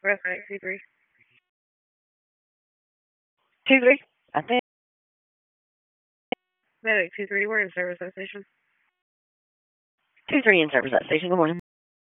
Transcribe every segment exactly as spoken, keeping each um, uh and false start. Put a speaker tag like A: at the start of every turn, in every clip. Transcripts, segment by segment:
A: Where's Medic two three?
B: two three, I think.
A: Medic two three, we're in service at station.
B: two three in service at station. Good morning.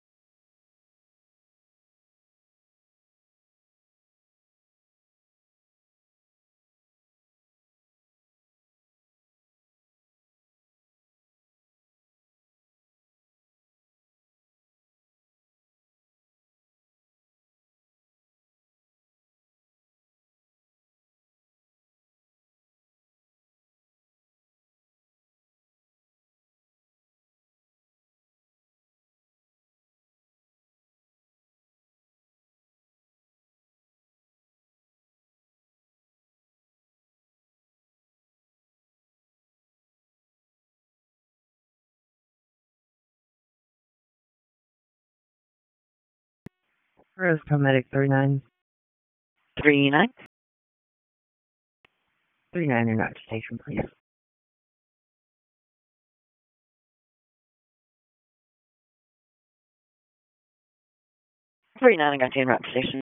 C: Where's Paramedic three nine?
B: three nine.
C: three nine and out to station, please.
B: three nine, I got you in route to station.